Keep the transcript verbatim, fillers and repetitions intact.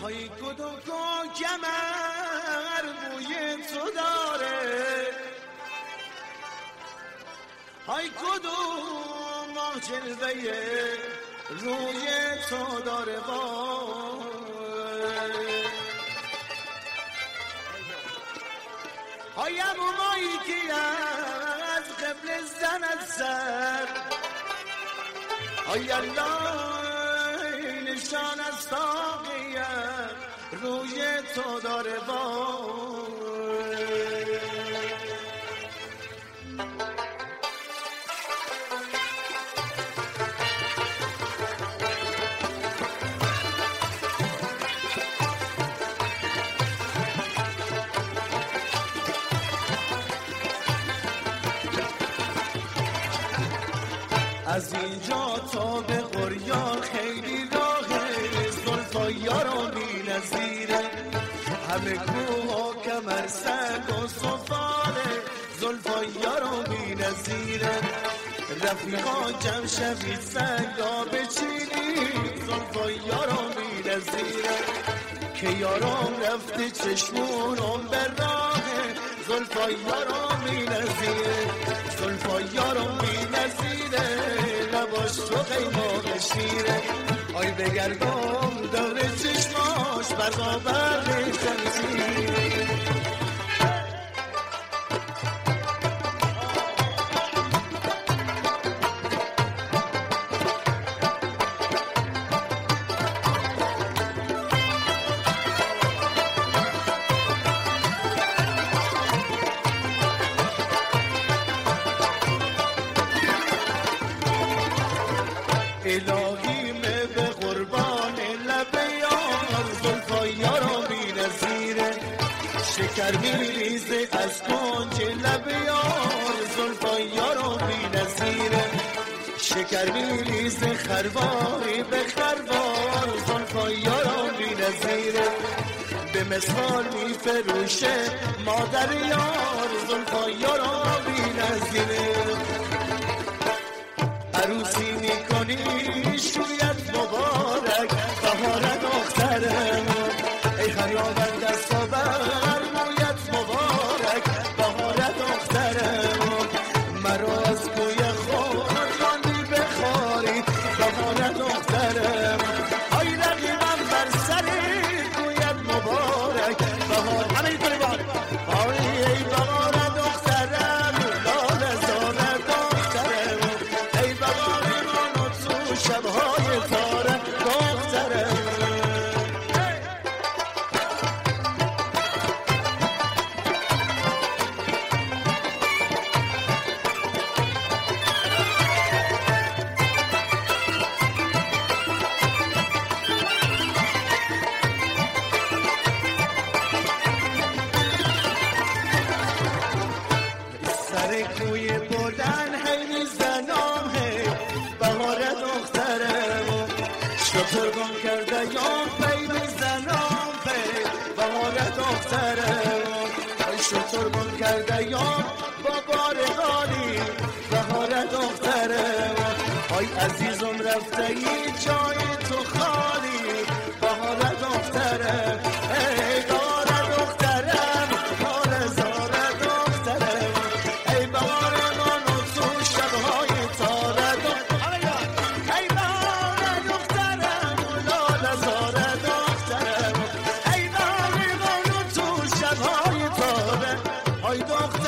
های گدوک و کمر بوی تو داره، های گدوم ماه جلوه روی تو داره. های امومایی که از قبل زند سر، های الله نشان از ساقیت روی تو داره. از اینجا تا به قریان خیلی راهه، زلفای یارو بی نظیره، همه کوه و کمر سنگ و صفاله، زلفای یارو بی نظیره. رفیقا جمع شوید سنگا بچینید، زلفای یارو بی نظیره، که یارم رفته چشمونم بر راهه، زلفای یارو بی نظیره، زلفای یارو بی نظیره، لباش تو قیماق شیره. آی بگردم دور چشماش برقا برق شمشیره. الهی می به قربان لب یار، زلفای یارو بی نظیره، شکر میریزه از کنج لب یار، زلفای یارو بی نظیره، شکر میریزه خرواری به خروار، زلفای یارو بی نظیره، به مثال میفروشه مادر یار، زلفای یارو بی نظیره. عروسی میکنی شویت مبارک، بهار دخترم، ای خیابان دست و بر مویت مبارک، بهار دخترم، مرا از کوی خود راندی بخاری، بهار دخترم، ای رقیبم بر سر کویت مبارک، بهار همه ای کنی بار ای ای بهار دخترم، لاله زاره دخترم، ای بهار من و تو شبهای تاره دخترم. سر کوی بردن هی میزنم، هی بهار دخترم، شطور گم کرده یا پی میزنم، پی بهار دخترم، شطور گم کرده یا با بار غالی، بهار دخترم، آی عزیزم رفته ای جای تو خالی، بهار دخترم، ای بهار دخترم، بهار زاره دخترم، ای بهار من و تو شبهای تاره دخترم، ای بهار دخترم، لاله زاره دخترم، ای بهار من و تو شبهای تاره، ای دخترم.